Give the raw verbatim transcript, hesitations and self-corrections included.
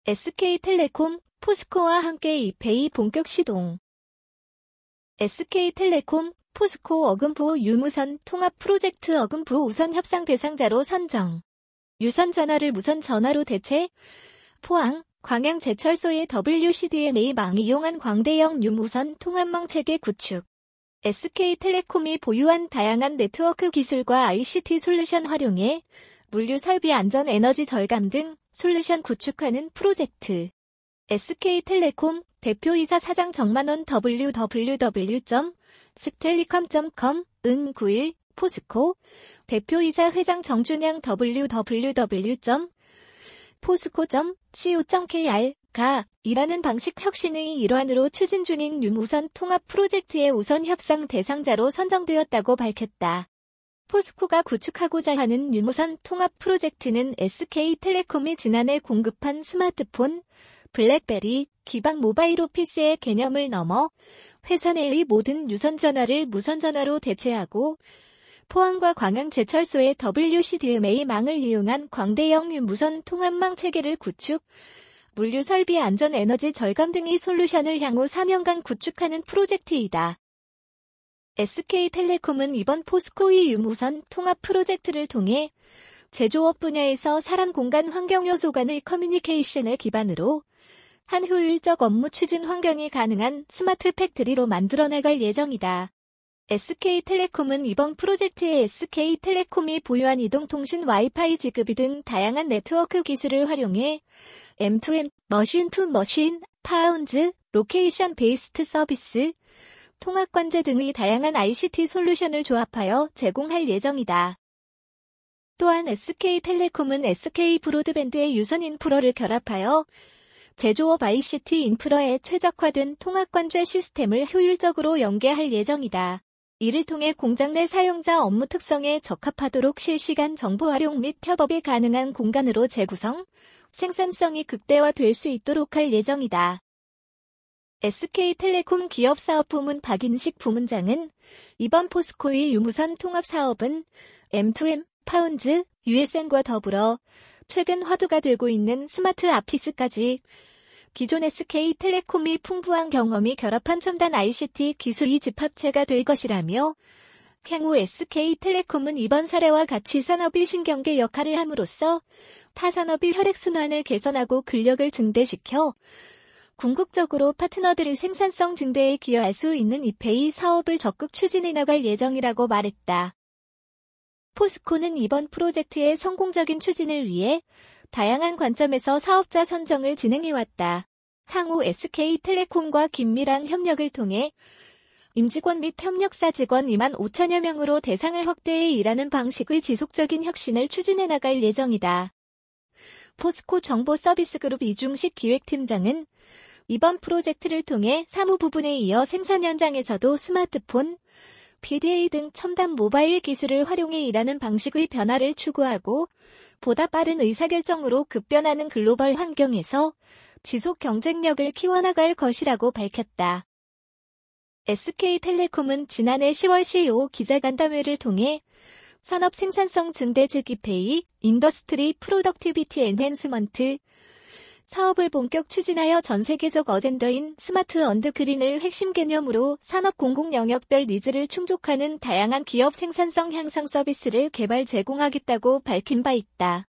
에스케이텔레콤, 포스코와 함께 이페이 본격 시동. 에스케이텔레콤, 포스코 어금부 유무선 통합 프로젝트 어금부 우선 협상 대상자로 선정. 유선 전화를 무선 전화로 대체. 포항, 광양 제철소의 더블유씨디엠에이망 이용한 광대형 유무선 통합망 체계 구축. 에스케이텔레콤이 보유한 다양한 네트워크 기술과 아이씨티 솔루션 활용해 물류 설비 안전 에너지 절감 등 솔루션 구축하는 프로젝트. 에스케이텔레콤 대표이사 사장 정만원 더블유 더블유 더블유 점 스텔리컴 점 컴 은 구일 포스코 대표이사 회장 정준영 더블유 더블유 더블유 점 포스코 점 씨오 점 케이알 가 이라는 방식 혁신의 일환으로 추진 중인 유무선 통합 프로젝트의 우선 협상 대상자로 선정되었다고 밝혔다. 포스코가 구축하고자 하는 유무선 통합 프로젝트는 에스케이텔레콤이 지난해 공급한 스마트폰, 블랙베리, 기반 모바일 오피스의 개념을 넘어 회사 내의 모든 유선 전화를 무선 전화로 대체하고 포항과 광양 제철소의 더블유씨디엠에이망을 이용한 광대형 유무선 통합망 체계를 구축, 물류 설비 안전 에너지 절감 등의 솔루션을 향후 사 년간 구축하는 프로젝트이다. 에스케이텔레콤은 이번 포스코의 유무선 통합 프로젝트를 통해 제조업 분야에서 사람 공간 환경 요소 간의 커뮤니케이션을 기반으로 한 효율적 업무 추진 환경이 가능한 스마트 팩트리로 만들어 나갈 예정이다. 에스케이텔레콤은 이번 프로젝트에 에스케이텔레콤이 보유한 이동통신 와이파이 지급이 등 다양한 네트워크 기술을 활용해 엠투엠, 머신-투-머신, 파운즈, 로케이션 베이스트 서비스, 통합관제 등의 다양한 아이씨티 솔루션을 조합하여 제공할 예정이다. 또한 에스케이텔레콤은 에스케이브로드밴드의 유선 인프라를 결합하여 제조업 아이씨티 인프라에 최적화된 통합관제 시스템을 효율적으로 연계할 예정이다. 이를 통해 공장 내 사용자 업무 특성에 적합하도록 실시간 정보 활용 및 협업이 가능한 공간으로 재구성, 생산성이 극대화될 수 있도록 할 예정이다. 에스케이텔레콤 기업사업부문 박인식 부문장은 이번 포스코의 유무선 통합 사업은 엠투엠, 파운즈, 유에스엔과 더불어 최근 화두가 되고 있는 스마트 아피스까지 기존 에스케이텔레콤이 풍부한 경험이 결합한 첨단 아이씨티 기술이 집합체가 될 것이라며 향후 에스케이텔레콤은 이번 사례와 같이 산업의 신경계 역할을 함으로써 타 산업의 혈액순환을 개선하고 근력을 증대시켜 궁극적으로 파트너들의 생산성 증대에 기여할 수 있는 이페이 사업을 적극 추진해 나갈 예정이라고 말했다. 포스코는 이번 프로젝트의 성공적인 추진을 위해 다양한 관점에서 사업자 선정을 진행해왔다. 향후 에스케이텔레콤과 긴밀한 협력을 통해 임직원 및 협력사 직원 이만 오천여 명으로 대상을 확대해 일하는 방식의 지속적인 혁신을 추진해 나갈 예정이다. 포스코 정보서비스그룹 이중식 기획팀장은 이번 프로젝트를 통해 사무 부분에 이어 생산 현장에서도 스마트폰, 피디에이 등 첨단 모바일 기술을 활용해 일하는 방식의 변화를 추구하고 보다 빠른 의사결정으로 급변하는 글로벌 환경에서 지속 경쟁력을 키워나갈 것이라고 밝혔다. 에스케이텔레콤은 지난해 시월 씨이오 기자간담회를 통해 산업 생산성 증대 즉 이페이, 인더스트리 프로덕티비티 엔핸스먼트 사업을 본격 추진하여 전 세계적 어젠더인 스마트 언드 그린을 핵심 개념으로 산업 공공 영역별 니즈를 충족하는 다양한 기업 생산성 향상 서비스를 개발 제공하겠다고 밝힌 바 있다.